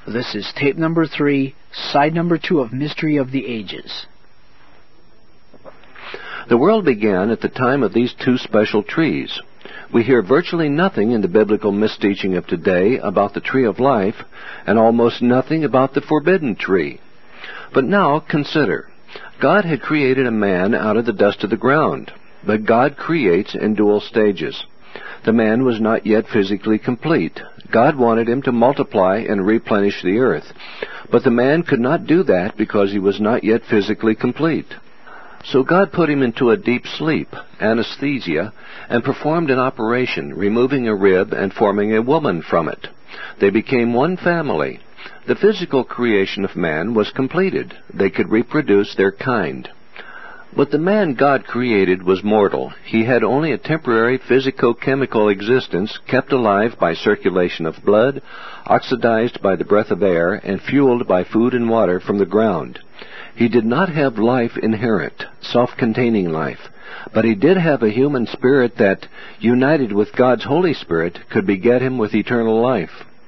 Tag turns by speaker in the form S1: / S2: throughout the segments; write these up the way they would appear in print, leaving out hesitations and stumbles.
S1: This is tape number 3, side number 2 of Mystery of the Ages.
S2: The world began at the time of these two special trees. We hear virtually nothing in the biblical misteaching of today about the tree of life, and almost nothing about the forbidden tree. But now consider, God had created a man out of the dust of the ground, but God creates in dual stages. The man was not yet physically complete. God wanted him to multiply and replenish the earth, but the man could not do that because he was not yet physically complete. So God put him into a deep sleep, anesthesia, and performed an operation, removing a rib and forming a woman from it. They became one family. The physical creation of man was completed. They could reproduce their kind. But the man God created was mortal. He had only a temporary physico-chemical existence, kept alive by circulation of blood, oxidized by the breath of air, and fueled by food and water from the ground. He did not have life inherent, self-containing life, but he did have a human spirit that, united with God's Holy Spirit, could beget him with eternal life.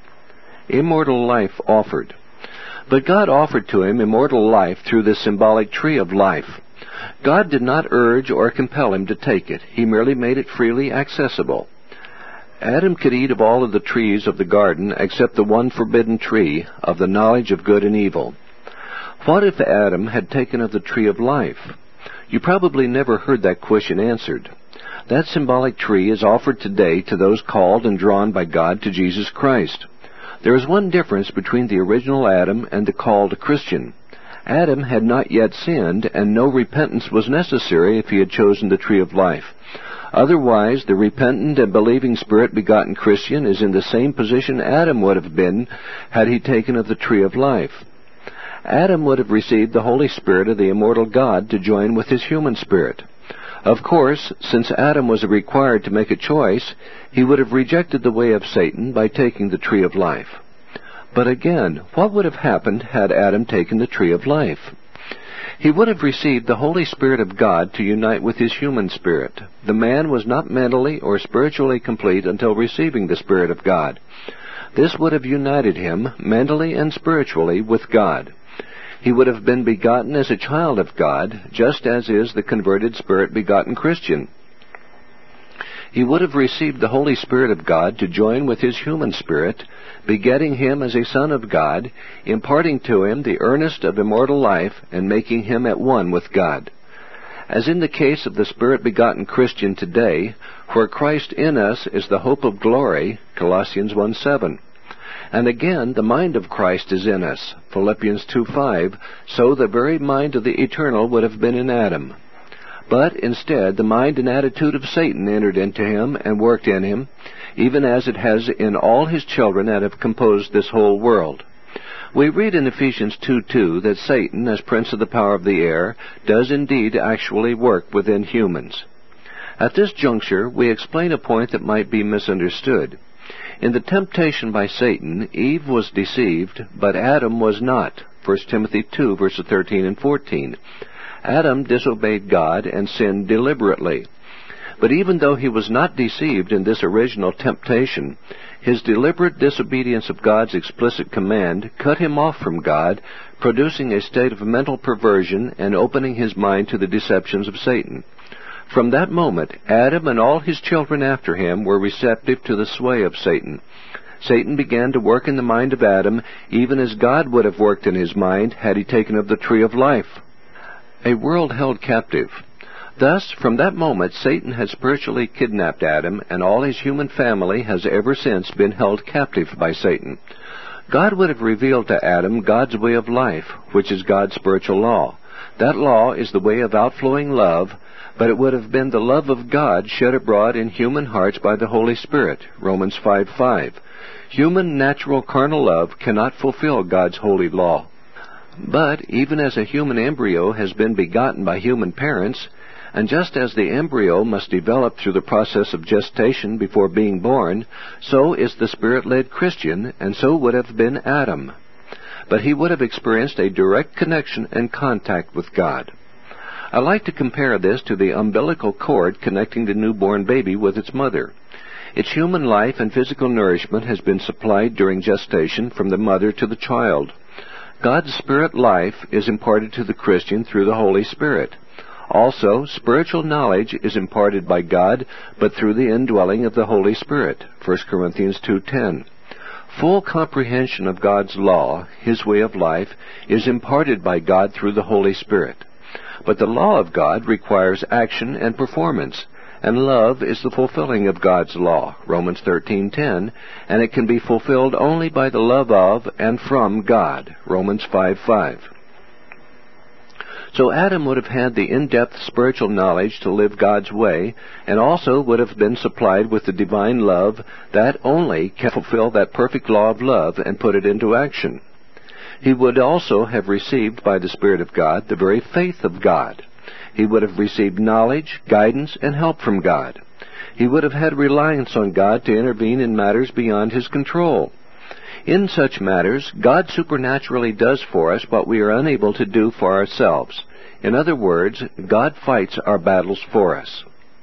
S2: Immortal life offered. But God offered to him immortal life through the symbolic tree of life. God did not urge or compel him to take it. He merely made it freely accessible. Adam could eat of all of the trees of the garden except the one forbidden tree of the knowledge of good and evil. What if Adam had taken of the tree of life? You probably never heard that question answered. That symbolic tree is offered today to those called and drawn by God to Jesus Christ. There is one difference between the original Adam and the called Christian. Adam had not yet sinned, and no repentance was necessary if he had chosen the tree of life. Otherwise, the repentant and believing Spirit-begotten Christian is in the same position Adam would have been had he taken of the tree of life. Adam would have received the Holy Spirit of the immortal God to join with his human spirit. Of course, since Adam was required to make a choice, he would have rejected the way of Satan by taking the tree of life. But again, what would have happened had Adam taken the tree of life? He would have received the Holy Spirit of God to unite with his human spirit. The man was not mentally or spiritually complete until receiving the Spirit of God. This would have united him, mentally and spiritually, with God. He would have been begotten as a child of God, just as is the converted Spirit-begotten Christian. He would have received the Holy Spirit of God to join with his human spirit, begetting him as a son of God, imparting to him the earnest of immortal life, and making him at one with God. As in the case of the Spirit-begotten Christian today, where Christ in us is the hope of glory, Colossians 1:7. And again, the mind of Christ is in us, Philippians 2:5, so the very mind of the eternal would have been in Adam. But instead, the mind and attitude of Satan entered into him and worked in him, even as it has in all his children that have composed this whole world. We read in Ephesians 2:2 that Satan, as prince of the power of the air, does indeed actually work within humans. At this juncture, we explain a point that might be misunderstood. In the temptation by Satan, Eve was deceived, but Adam was not. 1 Timothy 2, verses 13 and 14. Adam disobeyed God and sinned deliberately. But even though he was not deceived in this original temptation, his deliberate disobedience of God's explicit command cut him off from God, producing a state of mental perversion and opening his mind to the deceptions of Satan. From that moment, Adam and all his children after him were receptive to the sway of Satan. Satan began to work in the mind of Adam, even as God would have worked in his mind had he taken of the tree of life. A world held captive. Thus, from that moment, Satan has spiritually kidnapped Adam, and all his human family has ever since been held captive by Satan. God would have revealed to Adam God's way of life, which is God's spiritual law. That law is the way of outflowing love, but it would have been the love of God shed abroad in human hearts by the Holy Spirit, Romans 5:5. Human natural carnal love cannot fulfill God's holy law. But even as a human embryo has been begotten by human parents, and just as the embryo must develop through the process of gestation before being born, so is the Spirit-led Christian, and so would have been Adam. But he would have experienced a direct connection and contact with God. I like to compare this to the umbilical cord connecting the newborn baby with its mother. Its human life and physical nourishment has been supplied during gestation from the mother to the child. God's Spirit life is imparted to the Christian through the Holy Spirit. Also, spiritual knowledge is imparted by God, but through the indwelling of the Holy Spirit, 1 Corinthians 2:10. Full comprehension of God's law, His way of life, is imparted by God through the Holy Spirit. But the law of God requires action and performance, and love is the fulfilling of God's law, Romans 13:10, and it can be fulfilled only by the love of and from God, Romans 5:5. So Adam would have had the in-depth spiritual knowledge to live God's way, and also would have been supplied with the divine love that only can fulfill that perfect law of love and put it into action. He would also have received by the Spirit of God the very faith of God. He would have received knowledge, guidance, and help from God. He would have had reliance on God to intervene in matters beyond his control. In such matters, God supernaturally does for us what we are unable to do for ourselves. In other words, God fights our battles for us.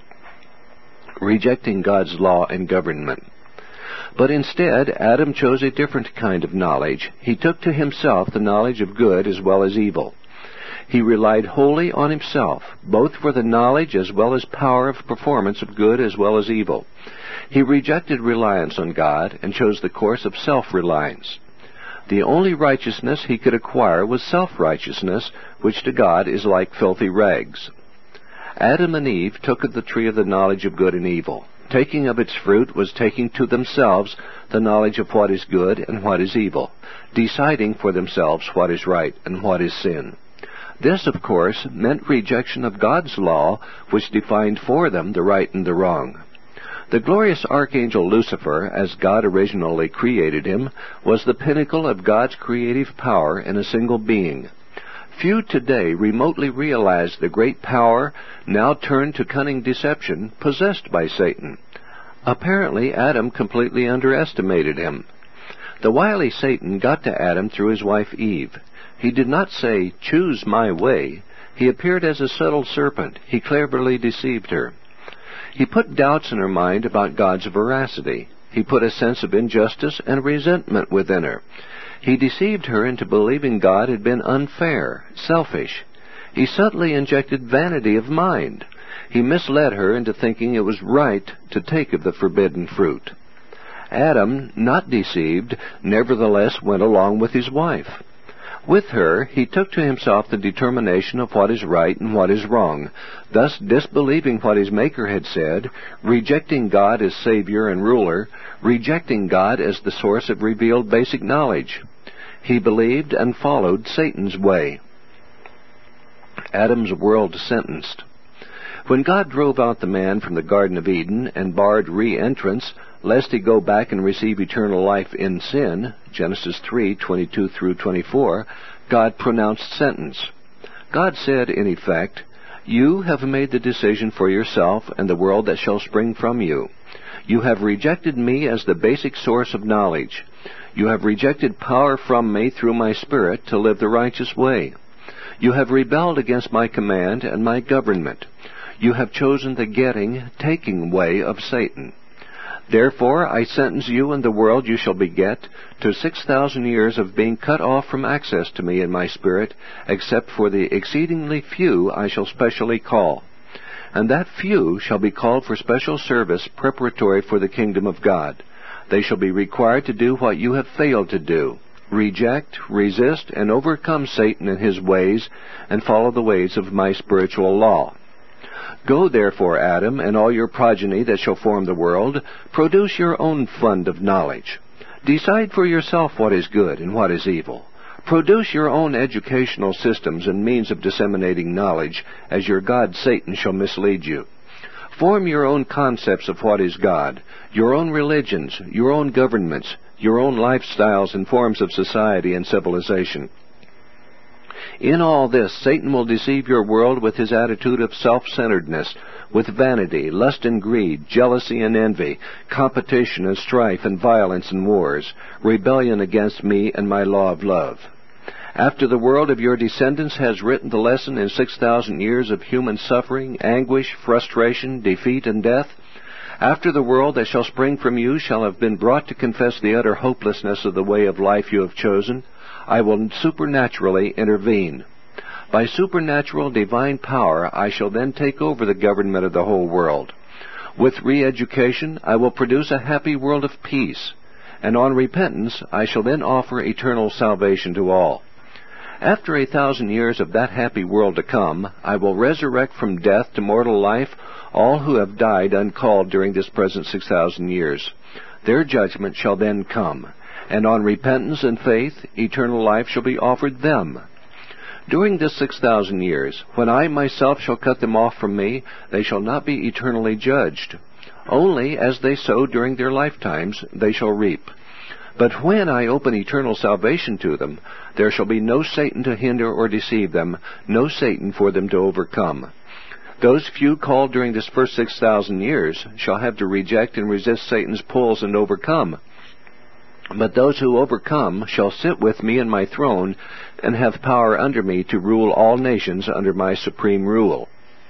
S2: Rejecting God's law and government. But instead, Adam chose a different kind of knowledge. He took to himself the knowledge of good as well as evil. He relied wholly on himself, both for the knowledge as well as power of performance of good as well as evil. He rejected reliance on God and chose the course of self-reliance. The only righteousness he could acquire was self-righteousness, which to God is like filthy rags. Adam and Eve took of the tree of the knowledge of good and evil. Taking of its fruit was taking to themselves the knowledge of what is good and what is evil, deciding for themselves what is right and what is sin. This, of course, meant rejection of God's law, which defined for them the right and the wrong. The glorious archangel Lucifer, as God originally created him, was the pinnacle of God's creative power in a single being. Few today remotely realize the great power, now turned to cunning deception, possessed by Satan. Apparently, Adam completely underestimated him. The wily Satan got to Adam through his wife Eve. He did not say, "Choose my way." He appeared as a subtle serpent. He cleverly deceived her. He put doubts in her mind about God's veracity. He put a sense of injustice and resentment within her. He deceived her into believing God had been unfair, selfish. He subtly injected vanity of mind. He misled her into thinking it was right to take of the forbidden fruit. Adam, not deceived, nevertheless went along with his wife. With her, he took to himself the determination of what is right and what is wrong, thus disbelieving what his Maker had said, rejecting God as Savior and ruler, rejecting God as the source of revealed basic knowledge. He believed and followed Satan's way. Adam's world sentenced. When God drove out the man from the Garden of Eden and barred re-entrance, lest he go back and receive eternal life in sin, Genesis 3:22 through 24, God pronounced sentence. God said, in effect, "You have made the decision for yourself and the world that shall spring from you. You have rejected me as the basic source of knowledge. You have rejected power from me through my Spirit to live the righteous way. You have rebelled against my command and my government. You have chosen the getting, taking way of Satan. Therefore I sentence you and the world you shall beget to 6,000 years of being cut off from access to me in my Spirit, except for the exceedingly few I shall specially call. And that few shall be called for special service preparatory for the kingdom of God. They shall be required to do what you have failed to do. Reject, resist, and overcome Satan and his ways, and follow the ways of my spiritual law. Go therefore, Adam, and all your progeny that shall form the world, produce your own fund of knowledge. Decide for yourself what is good and what is evil. Produce your own educational systems and means of disseminating knowledge, as your god Satan shall mislead you. Form your own concepts of what is God, your own religions, your own governments, your own lifestyles and forms of society and civilization. In all this, Satan will deceive your world with his attitude of self-centeredness, with vanity, lust and greed, jealousy and envy, competition and strife and violence and wars, rebellion against me and my law of love. After the world of your descendants has written the lesson in 6,000 years of human suffering, anguish, frustration, defeat, and death, After the world that shall spring from you shall have been brought to confess the utter hopelessness of the way of life you have chosen, I will supernaturally intervene. By supernatural divine power I shall then take over the government of the whole world. With re-education I will produce a happy world of peace, and on repentance I shall then offer eternal salvation to all. After 1,000 years of that happy world to come, I will resurrect from death to mortal life all who have died uncalled during this present 6,000 years. Their judgment shall then come, and on repentance and faith, eternal life shall be offered them. During this 6,000 years, when I myself shall cut them off from me, they shall not be eternally judged. Only as they sow during their lifetimes, they shall reap. But when I open eternal salvation to them, there shall be no Satan to hinder or deceive them, no Satan for them to overcome. Those few called during this first 6,000 years shall have to reject and resist Satan's pulls and overcome. But those who overcome shall sit with me in my throne and have power under me to rule all nations under my supreme rule.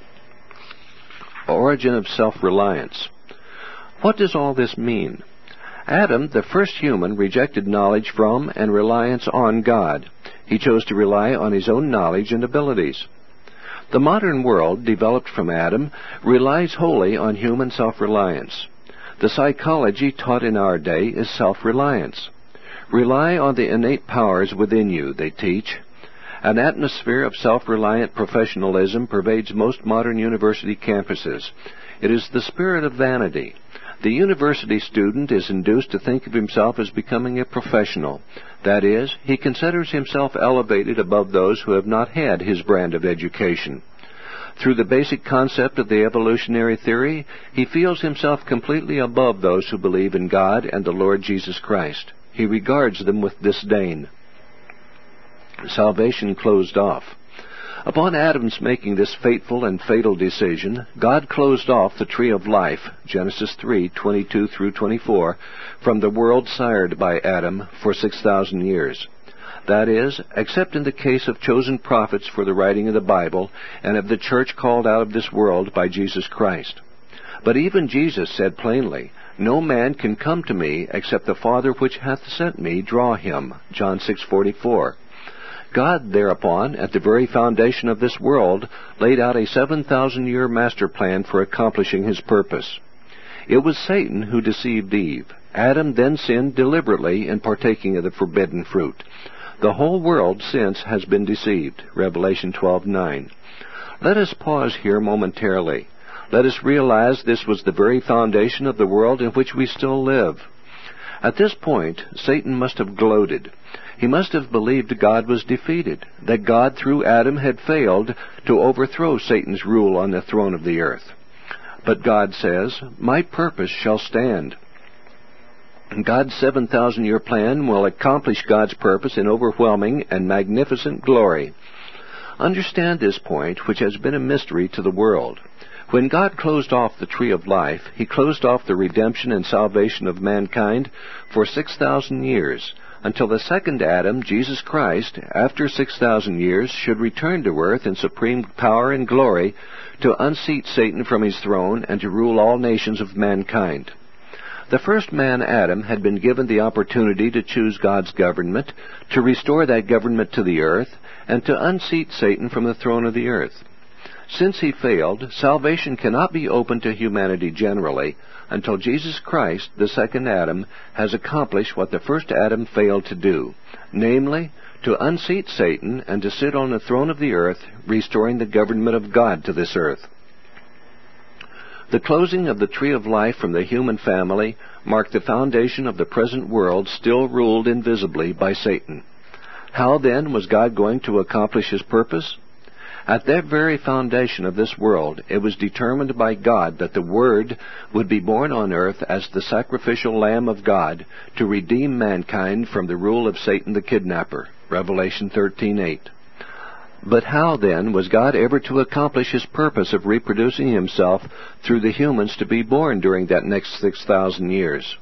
S2: Origin of self-reliance. What does all this mean? Adam, the first human, rejected knowledge from and reliance on God. He chose to rely on his own knowledge and abilities. The modern world, developed from Adam, relies wholly on human self-reliance. The psychology taught in our day is self-reliance. Rely on the innate powers within you, they teach. An atmosphere of self-reliant professionalism pervades most modern university campuses. It is the spirit of vanity. The university student is induced to think of himself as becoming a professional. That is, he considers himself elevated above those who have not had his brand of education. Through the basic concept of the evolutionary theory, he feels himself completely above those who believe in God and the Lord Jesus Christ. He regards them with disdain. Salvation closed off. Upon Adam's making this fateful and fatal decision, God closed off the tree of life, Genesis 3:22 through 24, from the world sired by Adam for 6,000 years. That is, except in the case of chosen prophets for the writing of the Bible, and of the church called out of this world by Jesus Christ. But even Jesus said plainly, "No man can come to me except the Father which hath sent me draw him," John 6:44. God, thereupon, at the very foundation of this world, laid out a 7,000-year master plan for accomplishing his purpose. It was Satan who deceived Eve. Adam then sinned deliberately in partaking of the forbidden fruit. The whole world since has been deceived, Revelation 12:9. Let us pause here momentarily. Let us realize this was the very foundation of the world in which we still live. At this point, Satan must have gloated. He must have believed God was defeated, that God through Adam had failed to overthrow Satan's rule on the throne of the earth. But God says, "My purpose shall stand." God's 7,000-year plan will accomplish God's purpose in overwhelming and magnificent glory. Understand this point, which has been a mystery to the world. When God closed off the tree of life, He closed off the redemption and salvation of mankind for 6,000 years, until the second Adam, Jesus Christ, after 6,000 years, should return to earth in supreme power and glory to unseat Satan from his throne and to rule all nations of mankind. The first man, Adam, had been given the opportunity to choose God's government, to restore that government to the earth, and to unseat Satan from the throne of the earth. Since he failed, salvation cannot be opened to humanity generally until Jesus Christ, the second Adam, has accomplished what the first Adam failed to do, namely, to unseat Satan and to sit on the throne of the earth, restoring the government of God to this earth. The closing of the tree of life from the human family marked the foundation of the present world, still ruled invisibly by Satan. How then was God going to accomplish His purpose? At that very foundation of this world, it was determined by God that the Word would be born on earth as the sacrificial Lamb of God to redeem mankind from the rule of Satan the kidnapper, Revelation 13:8. But how, then, was God ever to accomplish His purpose of reproducing Himself through the humans to be born during that next 6,000 years?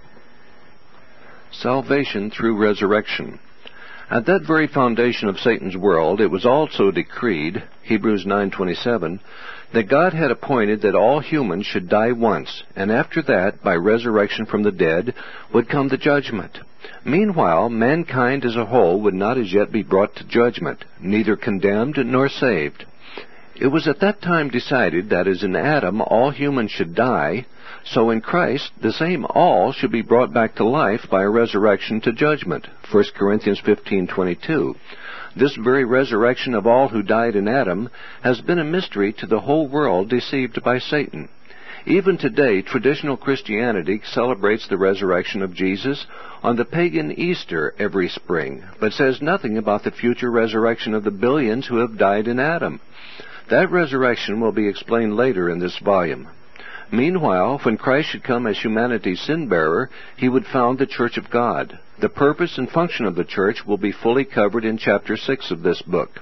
S2: Salvation through resurrection. At that very foundation of Satan's world, it was also decreed, Hebrews 9:27, that God had appointed that all humans should die once, and after that, by resurrection from the dead, would come the judgment. Meanwhile, mankind as a whole would not as yet be brought to judgment, neither condemned nor saved. It was at that time decided that as in Adam all humans should die, so in Christ the same all should be brought back to life by a resurrection to judgment. 1 Corinthians 15:22. This very resurrection of all who died in Adam has been a mystery to the whole world deceived by Satan. Even today, traditional Christianity celebrates the resurrection of Jesus on the pagan Easter every spring, but says nothing about the future resurrection of the billions who have died in Adam. That resurrection will be explained later in this volume. Meanwhile, when Christ should come as humanity's sin-bearer, he would found the Church of God. The purpose and function of the Church will be fully covered in Chapter 6 of this book.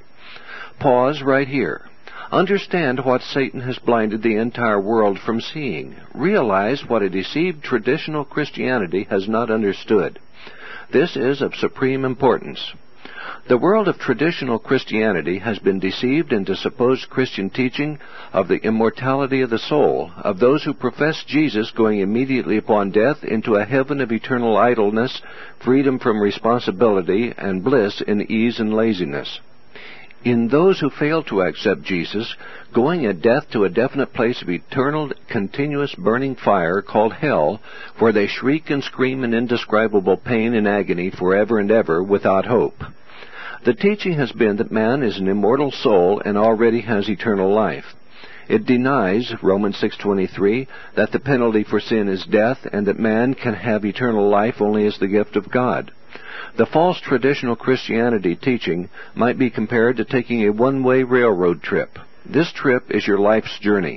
S2: Pause right here. Understand what Satan has blinded the entire world from seeing. Realize what a deceived traditional Christianity has not understood. This is of supreme importance. The world of traditional Christianity has been deceived into supposed Christian teaching of the immortality of the soul, of those who profess Jesus going immediately upon death into a heaven of eternal idleness, freedom from responsibility, and bliss in ease and laziness. In those who fail to accept Jesus, going at death to a definite place of eternal, continuous burning fire called hell, where they shriek and scream in indescribable pain and agony forever and ever without hope. The teaching has been that man is an immortal soul and already has eternal life. It denies, Romans 6:23, that the penalty for sin is death and that man can have eternal life only as the gift of God. The false traditional Christianity teaching might be compared to taking a one-way railroad trip. This trip is your life's journey.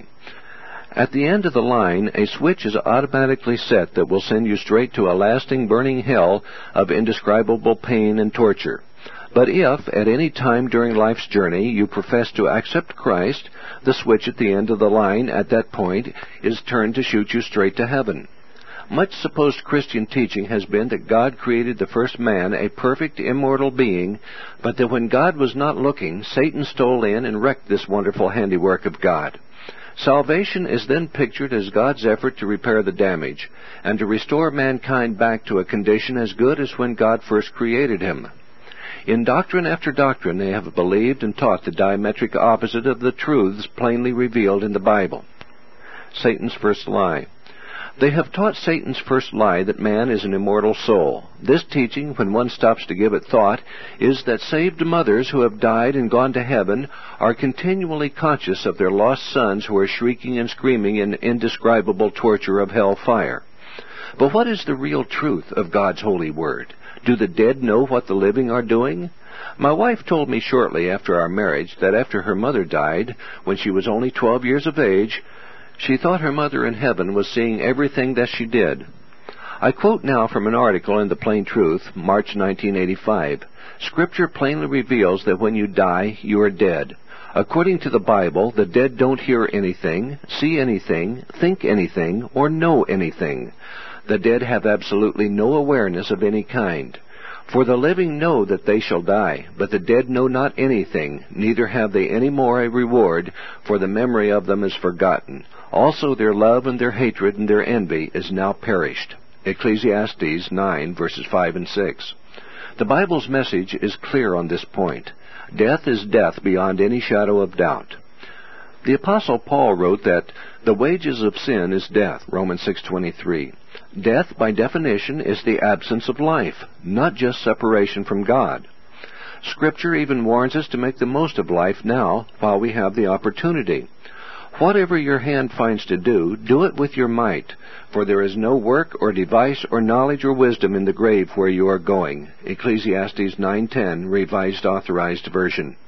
S2: At the end of the line, a switch is automatically set that will send you straight to a lasting burning hell of indescribable pain and torture. But if, at any time during life's journey, you profess to accept Christ, the switch at the end of the line at that point is turned to shoot you straight to heaven. Much supposed Christian teaching has been that God created the first man a perfect, immortal being, but that when God was not looking, Satan stole in and wrecked this wonderful handiwork of God. Salvation is then pictured as God's effort to repair the damage, and to restore mankind back to a condition as good as when God first created him. In doctrine after doctrine, they have believed and taught the diametric opposite of the truths plainly revealed in the Bible. Satan's first lie. They have taught Satan's first lie that man is an immortal soul. This teaching, when one stops to give it thought, is that saved mothers who have died and gone to heaven are continually conscious of their lost sons who are shrieking and screaming in indescribable torture of hell fire. But what is the real truth of God's holy word? Do the dead know what the living are doing? My wife told me shortly after our marriage that after her mother died, when she was only 12 years of age, she thought her mother in heaven was seeing everything that she did. I quote now from an article in The Plain Truth, March 1985. Scripture plainly reveals that when you die, you are dead. According to the Bible, the dead don't hear anything, see anything, think anything, or know anything. The dead have absolutely no awareness of any kind. For the living know that they shall die, but the dead know not anything, neither have they any more a reward, for the memory of them is forgotten. Also their love and their hatred and their envy is now perished. Ecclesiastes 9, verses 5 and 6. The Bible's message is clear on this point. Death is death beyond any shadow of doubt. The Apostle Paul wrote that the wages of sin is death, Romans 6:23. Death, by definition, is the absence of life, not just separation from God. Scripture even warns us to make the most of life now while we have the opportunity. Whatever your hand finds to do, do it with your might, for there is no work or device or knowledge or wisdom in the grave where you are going. Ecclesiastes 9:10, Revised Authorized Version.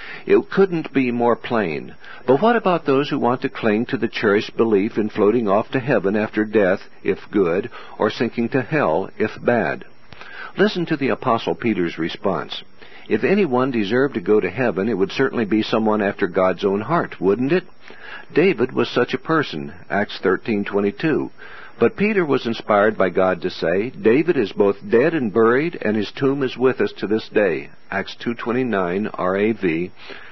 S2: It couldn't be more plain. But what about those who want to cling to the cherished belief in floating off to heaven after death, if good, or sinking to hell, if bad? Listen to the Apostle Peter's response. If anyone deserved to go to heaven, it would certainly be someone after God's own heart, wouldn't it? David was such a person, Acts 13:22. But Peter was inspired by God to say, David is both dead and buried, and his tomb is with us to this day. Acts 2:29, RAV,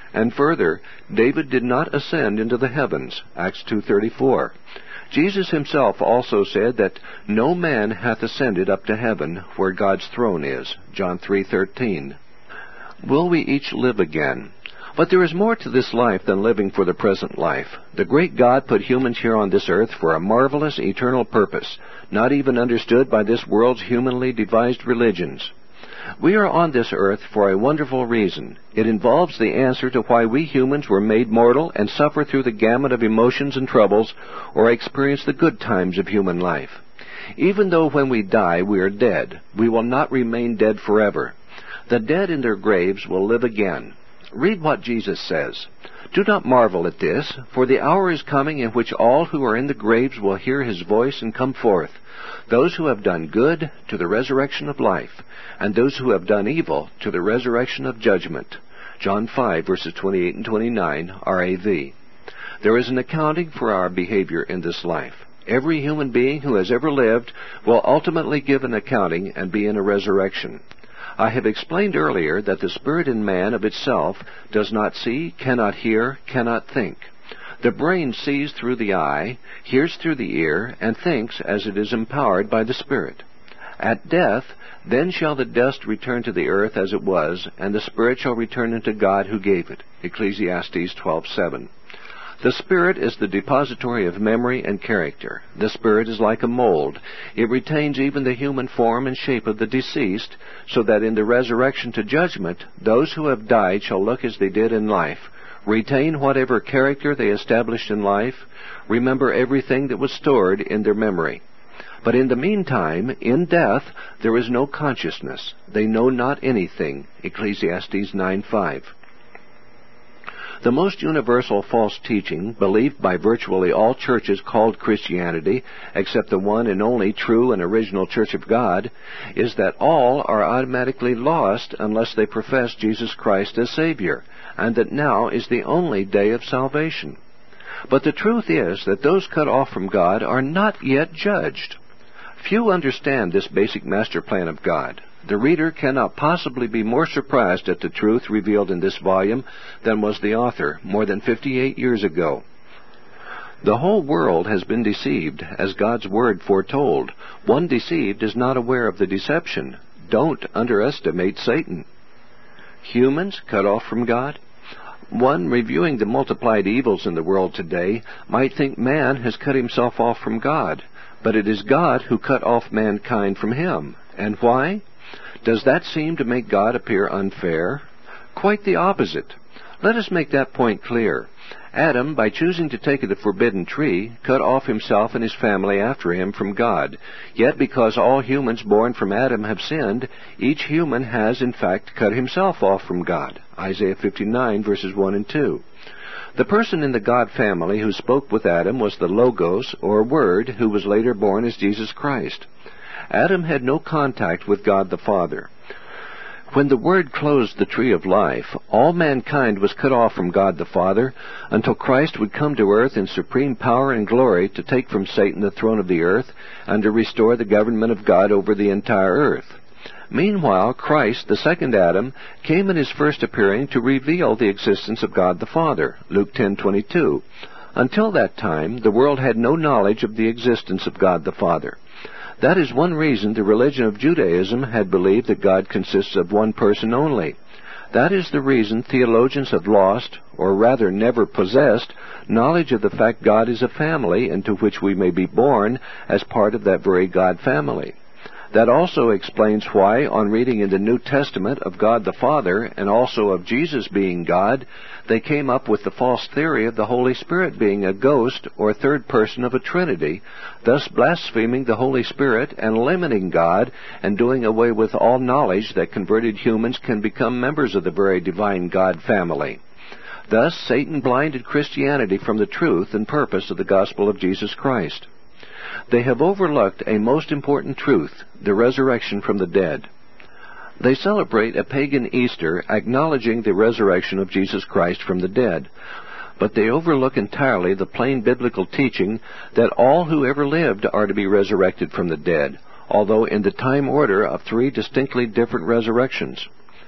S2: And further, David did not ascend into the heavens, Acts 2:34. Jesus himself also said that no man hath ascended up to heaven, where God's throne is, John 3:13. Will we each live again? But there is more to this life than living for the present life. The great God put humans here on this earth for a marvelous eternal purpose, not even understood by this world's humanly devised religions. We are on this earth for a wonderful reason. It involves the answer to why we humans were made mortal and suffer through the gamut of emotions and troubles, or experience the good times of human life. Even though when we die we are dead, we will not remain dead forever. The dead in their graves will live again. Read what Jesus says. Do not marvel at this, for the hour is coming in which all who are in the graves will hear his voice and come forth, those who have done good to the resurrection of life, and those who have done evil to the resurrection of judgment. John 5, verses 28 and 29, RAV. There is an accounting for our behavior in this life. Every human being who has ever lived will ultimately give an accounting and be in a resurrection. I have explained earlier that the spirit in man of itself does not see, cannot hear, cannot think. The brain sees through the eye, hears through the ear, and thinks as it is empowered by the Spirit. At death, then shall the dust return to the earth as it was, and the spirit shall return unto God who gave it. Ecclesiastes 12:7. The Spirit is the depository of memory and character. The Spirit is like a mold. It retains even the human form and shape of the deceased, so that in the resurrection to judgment, those who have died shall look as they did in life, retain whatever character they established in life, remember everything that was stored in their memory. But in the meantime, in death, there is no consciousness. They know not anything. Ecclesiastes 9:5. The most universal false teaching, believed by virtually all churches called Christianity, except the one and only true and original Church of God, is that all are automatically lost unless they profess Jesus Christ as Savior, and that now is the only day of salvation. But the truth is that those cut off from God are not yet judged. Few understand this basic master plan of God. The reader cannot possibly be more surprised at the truth revealed in this volume than was the author more than 58 years ago. The whole world has been deceived, as God's Word foretold. One deceived is not aware of the deception. Don't underestimate Satan. Humans cut off from God? One reviewing the multiplied evils in the world today might think man has cut himself off from God, but it is God who cut off mankind from him. And why? Does that seem to make God appear unfair? Quite the opposite. Let us make that point clear. Adam, by choosing to take of the forbidden tree, cut off himself and his family after him from God. Yet because all humans born from Adam have sinned, each human has in fact cut himself off from God. Isaiah 59, verses 1 and 2. The person in the God family who spoke with Adam was the Logos, or Word, who was later born as Jesus Christ. Adam had no contact with God the Father. When the Word closed the tree of life, all mankind was cut off from God the Father until Christ would come to earth in supreme power and glory to take from Satan the throne of the earth and to restore the government of God over the entire earth. Meanwhile, Christ, the second Adam, came in his first appearing to reveal the existence of God the Father, Luke 10:22. Until that time, the world had no knowledge of the existence of God the Father. That is one reason the religion of Judaism had believed that God consists of one person only. That is the reason theologians have lost, or rather never possessed, knowledge of the fact God is a family into which we may be born as part of that very God family. That also explains why, on reading in the New Testament of God the Father and also of Jesus being God, they came up with the false theory of the Holy Spirit being a ghost or third person of a Trinity, thus blaspheming the Holy Spirit and limiting God and doing away with all knowledge that converted humans can become members of the very divine God family. Thus, Satan blinded Christianity from the truth and purpose of the gospel of Jesus Christ. They have overlooked a most important truth, the resurrection from the dead. They celebrate a pagan Easter acknowledging the resurrection of Jesus Christ from the dead, but they overlook entirely the plain biblical teaching that all who ever lived are to be resurrected from the dead, although in the time order of three distinctly different resurrections.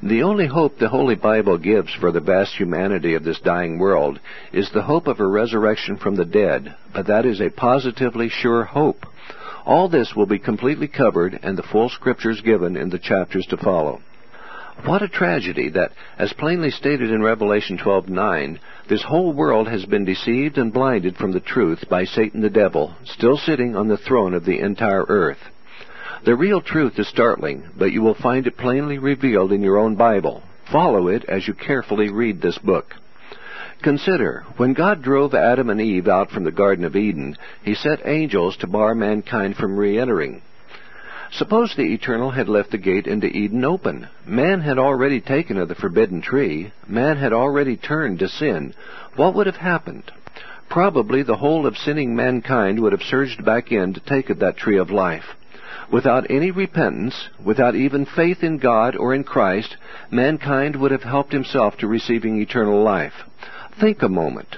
S2: The only hope the Holy Bible gives for the vast humanity of this dying world is the hope of a resurrection from the dead, but that is a positively sure hope. All this will be completely covered and the full Scriptures given in the chapters to follow. What a tragedy that, as plainly stated in Revelation 12:9, this whole world has been deceived and blinded from the truth by Satan the devil, still sitting on the throne of the entire earth. The real truth is startling, but you will find it plainly revealed in your own Bible. Follow it as you carefully read this book. Consider, when God drove Adam and Eve out from the Garden of Eden, He set angels to bar mankind from re-entering. Suppose the Eternal had left the gate into Eden open. Man had already taken of the forbidden tree. Man had already turned to sin. What would have happened? Probably the whole of sinning mankind would have surged back in to take of that tree of life. Without any repentance, without even faith in God or in Christ, mankind would have helped himself to receiving eternal life. Think a moment.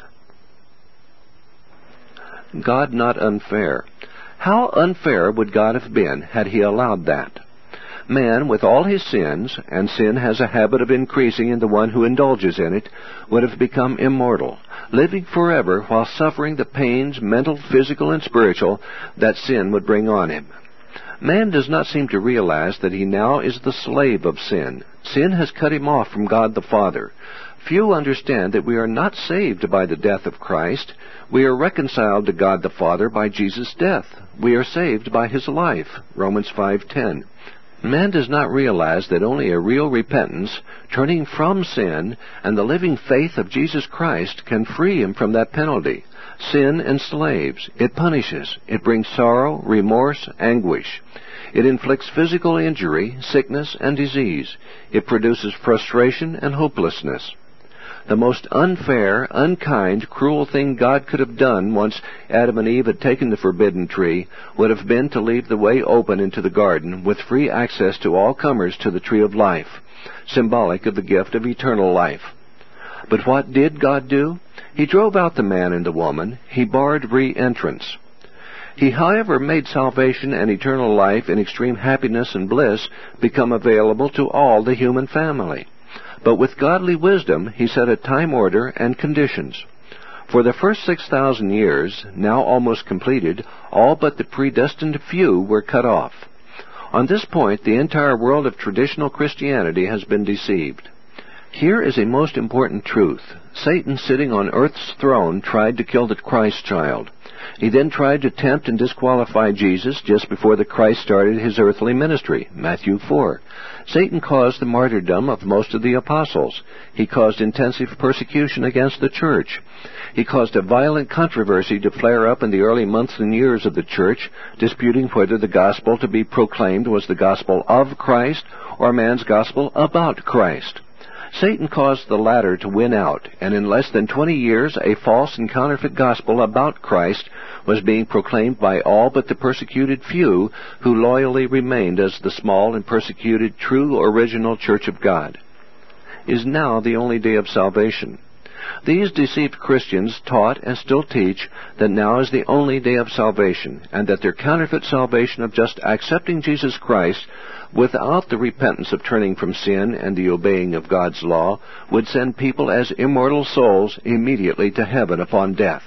S2: God not unfair. How unfair would God have been had He allowed that? Man, with all his sins, and sin has a habit of increasing in the one who indulges in it, would have become immortal, living forever while suffering the pains, mental, physical, and spiritual, that sin would bring on him. Man does not seem to realize that he now is the slave of sin. Sin has cut him off from God the Father. Few understand that we are not saved by the death of Christ. We are reconciled to God the Father by Jesus' death. We are saved by His life. Romans 5:10. Man does not realize that only a real repentance, turning from sin, and the living faith of Jesus Christ can free him from that penalty. Sin enslaves. It punishes. It brings sorrow, remorse, anguish. It inflicts physical injury, sickness, and disease. It produces frustration and hopelessness. The most unfair, unkind, cruel thing God could have done once Adam and Eve had taken the forbidden tree would have been to leave the way open into the garden with free access to all comers to the tree of life, symbolic of the gift of eternal life. But what did God do? He drove out the man and the woman. He barred re-entrance. He, however, made salvation and eternal life in extreme happiness and bliss become available to all the human family. But with godly wisdom, He set a time order and conditions. For the first 6,000 years, now almost completed, all but the predestined few were cut off. On this point, the entire world of traditional Christianity has been deceived. Here is a most important truth. Satan, sitting on earth's throne, tried to kill the Christ child. He then tried to tempt and disqualify Jesus just before the Christ started His earthly ministry, Matthew 4. Satan caused the martyrdom of most of the apostles. He caused intensive persecution against the church. He caused a violent controversy to flare up in the early months and years of the church, disputing whether the gospel to be proclaimed was the gospel of Christ or man's gospel about Christ. Satan caused the latter to win out, and in less than 20 years a false and counterfeit gospel about Christ was being proclaimed by all but the persecuted few who loyally remained as the small and persecuted true original Church of God. Is now the only day of salvation. These deceived Christians taught and still teach that now is the only day of salvation, and that their counterfeit salvation of just accepting Jesus Christ without the repentance of turning from sin and the obeying of God's law would send people as immortal souls immediately to heaven upon death.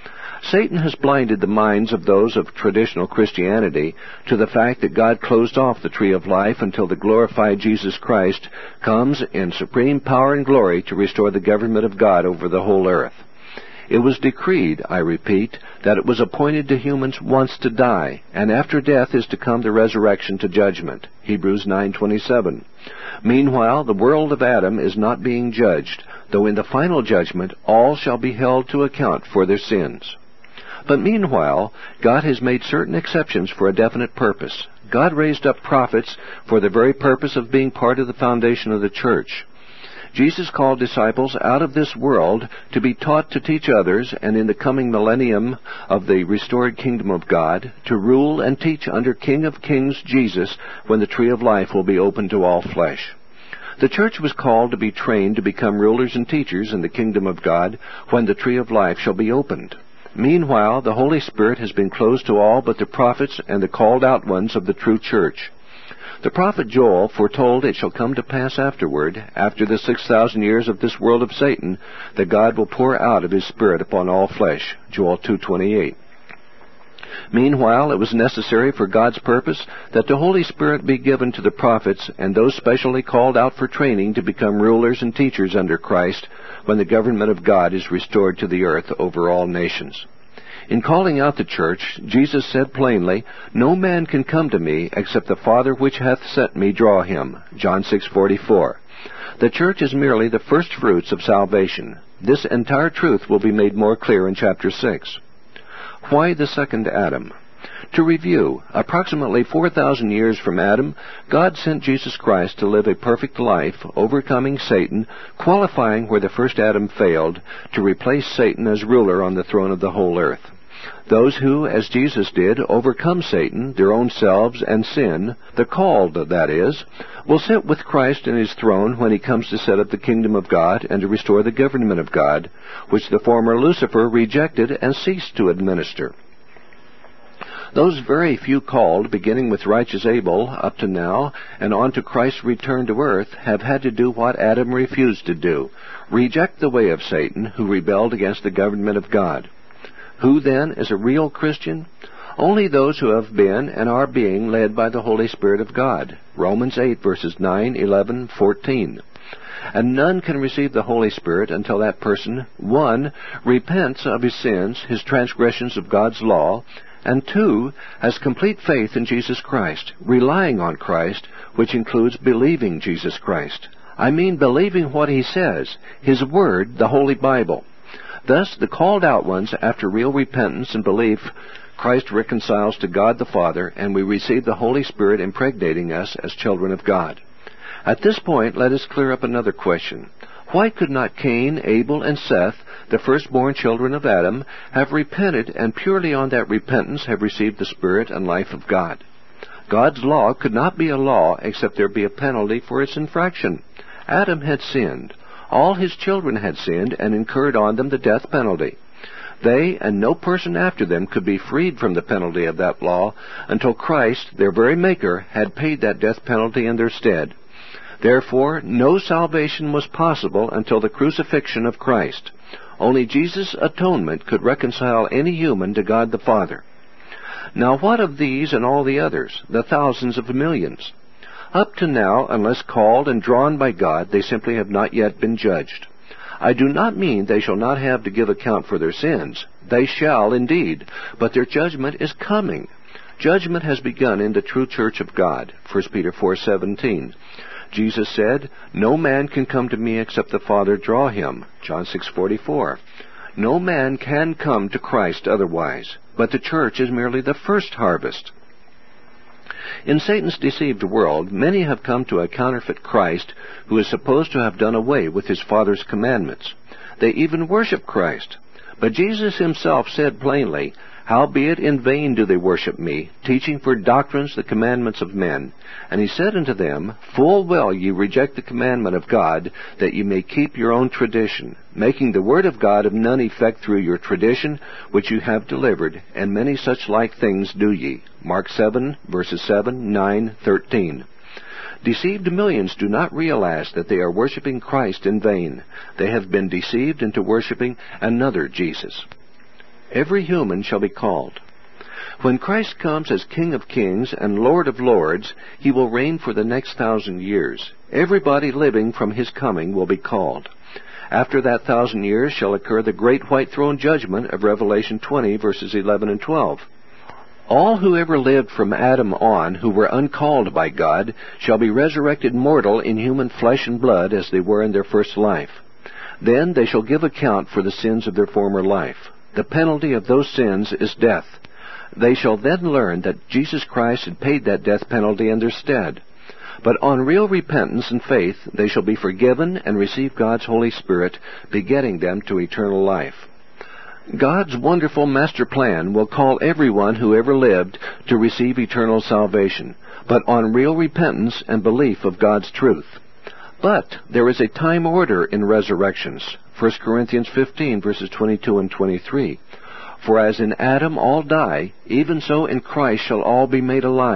S2: Satan has blinded the minds of those of traditional Christianity to the fact that God closed off the tree of life until the glorified Jesus Christ comes in supreme power and glory to restore the government of God over the whole earth. It was decreed, I repeat, that it was appointed to humans once to die, and after death is to come the resurrection to judgment. Hebrews 9:27. Meanwhile, the world of Adam is not being judged, though in the final judgment all shall be held to account for their sins. But meanwhile, God has made certain exceptions for a definite purpose. God raised up prophets for the very purpose of being part of the foundation of the church. Jesus called disciples out of this world to be taught to teach others, and in the coming millennium of the restored kingdom of God, to rule and teach under King of Kings Jesus when the tree of life will be open to all flesh. The church was called to be trained to become rulers and teachers in the kingdom of God when the tree of life shall be opened. Meanwhile, the Holy Spirit has been closed to all but the prophets and the called out ones of the true church. The prophet Joel foretold it shall come to pass afterward, after the 6,000 years of this world of Satan, that God will pour out of his Spirit upon all flesh. Joel 2:28. Meanwhile, it was necessary for God's purpose that the Holy Spirit be given to the prophets and those specially called out for training to become rulers and teachers under Christ when the government of God is restored to the earth over all nations. In calling out the church, Jesus said plainly, "No man can come to me except the Father which hath sent me draw him." John 6:44. The church is merely the first fruits of salvation. This entire truth will be made more clear in chapter 6. Why the second Adam? To review, approximately 4,000 years from Adam, God sent Jesus Christ to live a perfect life, overcoming Satan, qualifying where the first Adam failed, to replace Satan as ruler on the throne of the whole earth. Those who, as Jesus did, overcome Satan, their own selves, and sin, the called, that is, will sit with Christ in his throne when he comes to set up the kingdom of God and to restore the government of God, which the former Lucifer rejected and ceased to administer. Those very few called, beginning with righteous Abel up to now, and on to Christ's return to earth, have had to do what Adam refused to do, reject the way of Satan, who rebelled against the government of God. Who, then, is a real Christian? Only those who have been and are being led by the Holy Spirit of God. Romans 8, verses 9, 11, 14. And none can receive the Holy Spirit until that person, 1, repents of his sins, his transgressions of God's law, and 2, has complete faith in Jesus Christ, relying on Christ, which includes believing Jesus Christ. I mean believing what he says, his Word, the Holy Bible. Thus, the called out ones, after real repentance and belief, Christ reconciles to God the Father, and we receive the Holy Spirit impregnating us as children of God. At this point, let us clear up another question. Why could not Cain, Abel, and Seth, the firstborn children of Adam, have repented and purely on that repentance have received the Spirit and life of God? God's law could not be a law except there be a penalty for its infraction. Adam had sinned. All his children had sinned and incurred on them the death penalty. They and no person after them could be freed from the penalty of that law until Christ, their very Maker, had paid that death penalty in their stead. Therefore, no salvation was possible until the crucifixion of Christ. Only Jesus' atonement could reconcile any human to God the Father. Now what of these and all the others, the thousands of millions? Up to now, unless called and drawn by God, they simply have not yet been judged. I do not mean they shall not have to give account for their sins. They shall indeed, but their judgment is coming. Judgment has begun in the true church of God. 1 Peter 4:17. Jesus said, "No man can come to me except the Father draw him." John 6:44. No man can come to Christ otherwise, but the church is merely the first harvest. In Satan's deceived world, many have come to a counterfeit Christ who is supposed to have done away with his Father's commandments. They even worship Christ. But Jesus himself said plainly, "Howbeit in vain do they worship me, teaching for doctrines the commandments of men. And he said unto them, Full well ye reject the commandment of God, that ye may keep your own tradition, making the word of God of none effect through your tradition, which you have delivered, and many such like things do ye." Mark 7, verses 7, 9, 13. Deceived millions do not realize that they are worshiping Christ in vain. They have been deceived into worshiping another Jesus. Every human shall be called. When Christ comes as King of Kings and Lord of Lords, he will reign for the next 1,000 years. Everybody living from his coming will be called. After that 1,000 years shall occur the great white throne judgment of Revelation 20, verses 11 and 12. All who ever lived from Adam on, who were uncalled by God, shall be resurrected mortal in human flesh and blood as they were in their first life. Then they shall give account for the sins of their former life. The penalty of those sins is death. They shall then learn that Jesus Christ had paid that death penalty in their stead. But on real repentance and faith, they shall be forgiven and receive God's Holy Spirit, begetting them to eternal life. God's wonderful master plan will call everyone who ever lived to receive eternal salvation, but on real repentance and belief of God's truth. But there is a time order in resurrections. 1 Corinthians 15, verses 22 and 23. For as in Adam all die, even so in Christ shall all be made alive.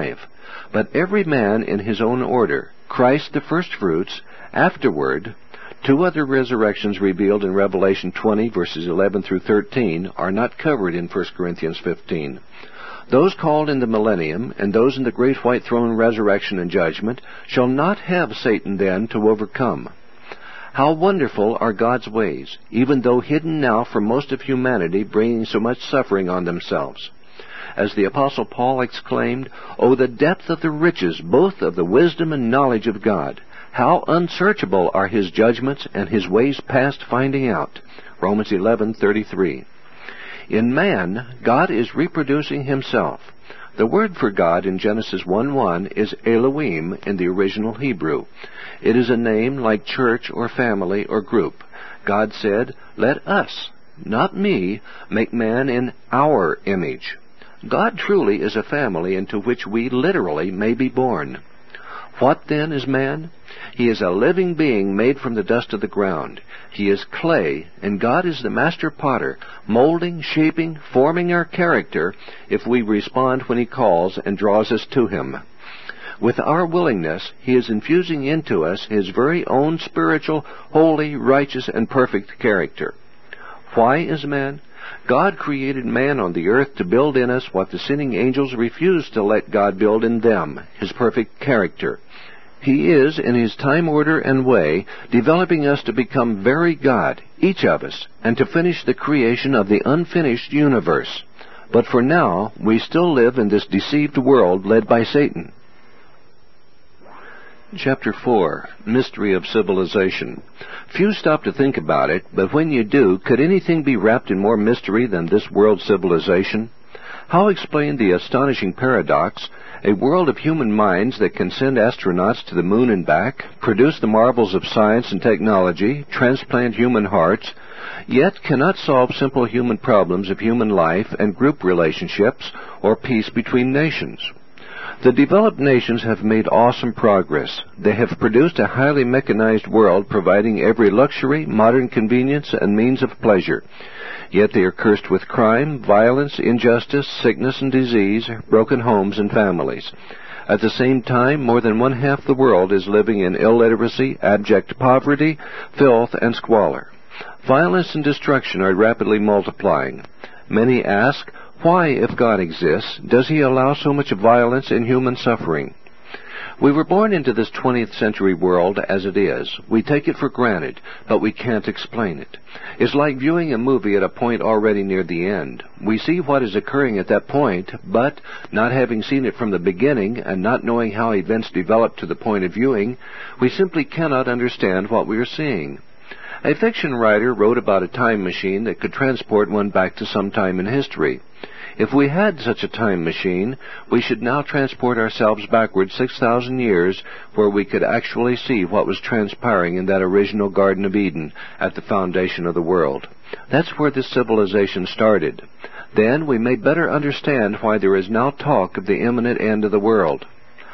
S2: but every man in his own order, Christ the firstfruits, afterward. Two other resurrections revealed in Revelation 20, verses 11 through 13, are not covered in 1 Corinthians 15. Those called in the millennium, and those in the great white throne resurrection and judgment, shall not have Satan then to overcome. How wonderful are God's ways, even though hidden now from most of humanity, bringing so much suffering on themselves. As the Apostle Paul exclaimed, "Oh, the depth of the riches, both of the wisdom and knowledge of God! How unsearchable are His judgments, and His ways past finding out." Romans 11:33. In man, God is reproducing Himself. The word for God in Genesis 1:1 is Elohim in the original Hebrew. It is a name like church or family or group. God said, "Let us, not me, make man in our image." God truly is a family into which we literally may be born. What then is man? He is a living being made from the dust of the ground. He is clay, and God is the master potter, molding, shaping, forming our character if we respond when He calls and draws us to Him. With our willingness, He is infusing into us His very own spiritual, holy, righteous, and perfect character. Why is man? God created man on the earth to build in us what the sinning angels refused to let God build in them, His perfect character. He is, in His time order and way, developing us to become very God, each of us, and to finish the creation of the unfinished universe. But for now, we still live in this deceived world led by Satan. Chapter 4, Mystery of Civilization. Few stop to think about it, but when you do, could anything be wrapped in more mystery than this world civilization? How explain the astonishing paradox, a world of human minds that can send astronauts to the moon and back, produce the marvels of science and technology, transplant human hearts, yet cannot solve simple human problems of human life and group relationships or peace between nations? The developed nations have made awesome progress. They have produced a highly mechanized world providing every luxury, modern convenience, and means of pleasure. Yet they are cursed with crime, violence, injustice, sickness and disease, broken homes and families. At the same time, more than one-half the world is living in illiteracy, abject poverty, filth, and squalor. Violence and destruction are rapidly multiplying. Many ask, why, if God exists, does He allow so much violence and human suffering? We were born into this 20th century world as it is. We take it for granted, but we can't explain it. It's like viewing a movie at a point already near the end. We see what is occurring at that point, but, not having seen it from the beginning and not knowing how events develop to the point of viewing, we simply cannot understand what we are seeing. A fiction writer wrote about a time machine that could transport one back to some time in history. If we had such a time machine, we should now transport ourselves backward 6,000 years where we could actually see what was transpiring in that original Garden of Eden at the foundation of the world. That's where this civilization started. Then we may better understand why there is now talk of the imminent end of the world.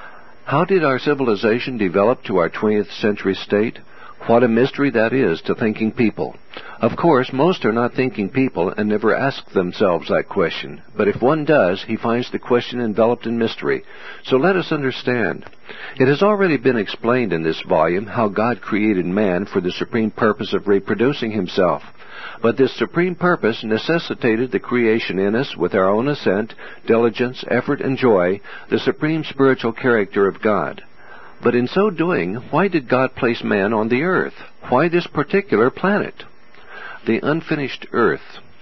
S2: How did our civilization develop to our 20th century state? What a mystery that is to thinking people. Of course, most are not thinking people and never ask themselves that question. But if one does, he finds the question enveloped in mystery. So let us understand. It has already been explained in this volume how God created man for the supreme purpose of reproducing himself. But this supreme purpose necessitated the creation in us, with our own assent, diligence, effort, and joy, the supreme spiritual character of God. But in so doing, why did God place man on the earth? Why this particular planet? The unfinished earth.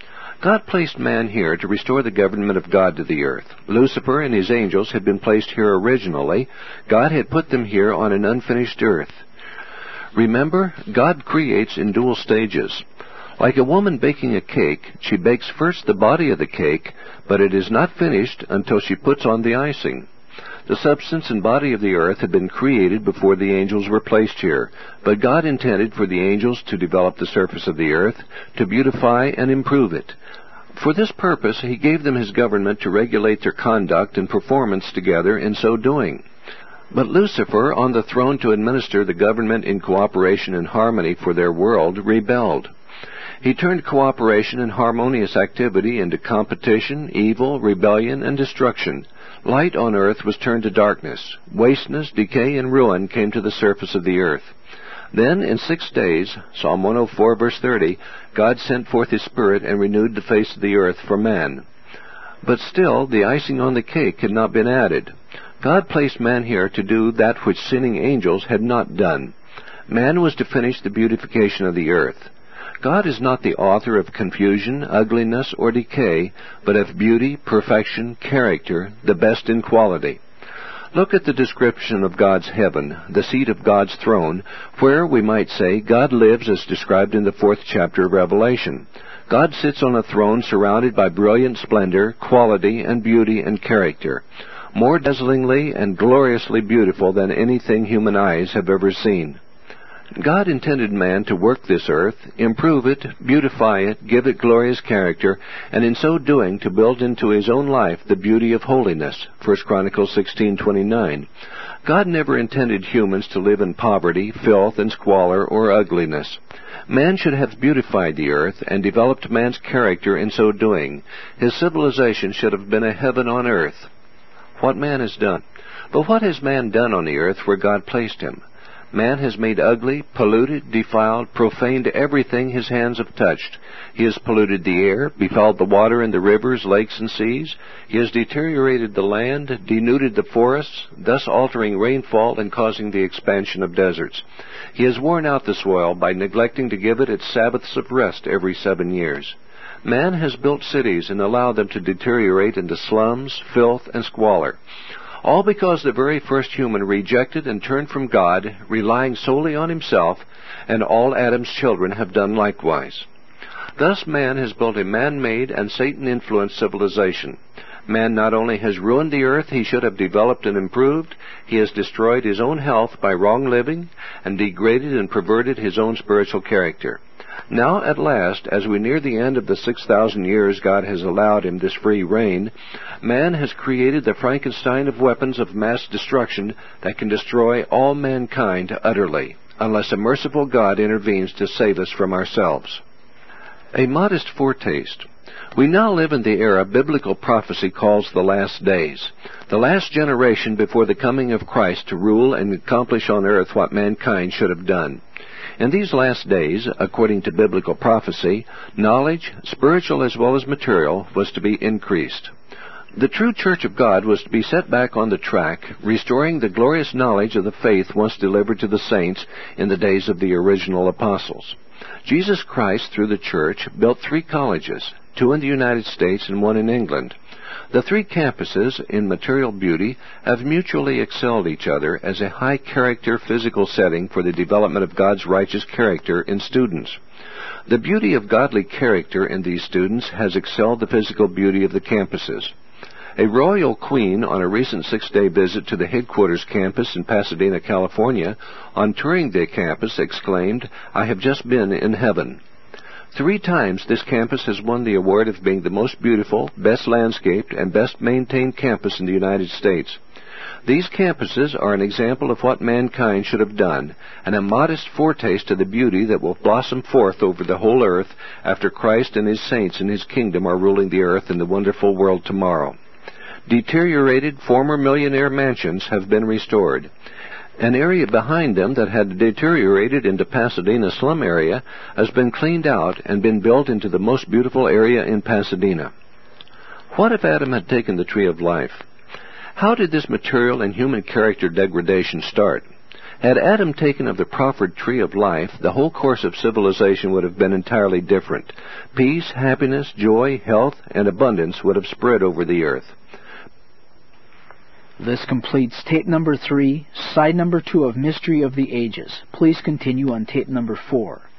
S2: God placed man here to restore the government of God to the earth. Lucifer and his angels had been placed here originally. God had put them here on an unfinished earth. Remember, God creates in dual stages. Like a woman baking a cake, she bakes first the body of the cake, but it is not finished until she puts on the icing. The substance and body of the earth had been created before the angels were placed here, but God intended for the angels to develop the surface of the earth, to beautify and improve it. For this purpose, He gave them His government to regulate their conduct and performance together in so doing. But Lucifer, on the throne to administer the government in cooperation and harmony for their world, rebelled. He turned cooperation and harmonious activity into competition, evil, rebellion, and destruction. Light on earth was turned to darkness. Wasteness, decay, and ruin came to the surface of the earth. Then, in 6 days, Psalm 104, verse 30, God sent forth His Spirit and renewed the face of the earth for man. But still, the icing on the cake had not been added. God placed man here to do that which sinning angels had not done. Man was to finish the beautification of the earth. God is not the author of confusion, ugliness, or decay, but of beauty, perfection, character, the best in quality. Look at the description of God's heaven, the seat of God's throne, where, we might say, God lives as described in the 4th chapter of Revelation. God sits on a throne surrounded by brilliant splendor, quality, and beauty and character, more dazzlingly and gloriously beautiful than anything human eyes have ever seen. God intended man to work this earth, improve it, beautify it, give it glorious character, and in so doing to build into his own life the beauty of holiness. 1 Chronicles 16:29. God never intended humans to live in poverty, filth, and squalor, or ugliness. Man should have beautified the earth and developed man's character in so doing. His civilization should have been a heaven on earth. What man has done. But what has man done on the earth where God placed him? Man has made ugly, polluted, defiled, profaned everything his hands have touched. He has polluted the air, befouled the water in the rivers, lakes, and seas. He has deteriorated the land, denuded the forests, thus altering rainfall and causing the expansion of deserts. He has worn out the soil by neglecting to give it its Sabbaths of rest every 7 years. Man has built cities and allowed them to deteriorate into slums, filth, and squalor. All because the very first human rejected and turned from God, relying solely on himself, and all Adam's children have done likewise. Thus man has built a man-made and Satan-influenced civilization. Man not only has ruined the earth he should have developed and improved, he has destroyed his own health by wrong living, and degraded and perverted his own spiritual character. Now, at last, as we near the end of the 6,000 years God has allowed him this free reign, man has created the Frankenstein of weapons of mass destruction that can destroy all mankind utterly, unless a merciful God intervenes to save us from ourselves. A modest foretaste. We now live in the era biblical prophecy calls the last days, the last generation before the coming of Christ to rule and accomplish on earth what mankind should have done. In these last days, according to biblical prophecy, knowledge, spiritual as well as material, was to be increased. The true Church of God was to be set back on the track, restoring the glorious knowledge of the faith once delivered to the saints in the days of the original apostles. Jesus Christ, through the Church, built 3 colleges, 2 in the United States and 1 in England. The 3 campuses, in material beauty, have mutually excelled each other as a high-character physical setting for the development of God's righteous character in students. The beauty of godly character in these students has excelled the physical beauty of the campuses. A royal queen, on a recent 6-day visit to the headquarters campus in Pasadena, California, on touring the campus, exclaimed, "I have just been in heaven." 3 times this campus has won the award of being the most beautiful, best landscaped, and best maintained campus in the United States. These campuses are an example of what mankind should have done, and a modest foretaste of the beauty that will blossom forth over the whole earth after Christ and His saints in His kingdom are ruling the earth in the wonderful world tomorrow. Deteriorated former millionaire mansions have been restored. An area behind them that had deteriorated into Pasadena slum area has been cleaned out and been built into the most beautiful area in Pasadena. What if Adam had taken the tree of life? How did this material and human character degradation start? Had Adam taken of the proffered tree of life, the whole course of civilization would have been entirely different. Peace, happiness, joy, health, and abundance would have spread over the earth.
S1: This completes tape number 3, side number 2 of Mystery of the Ages. Please continue on tape number 4.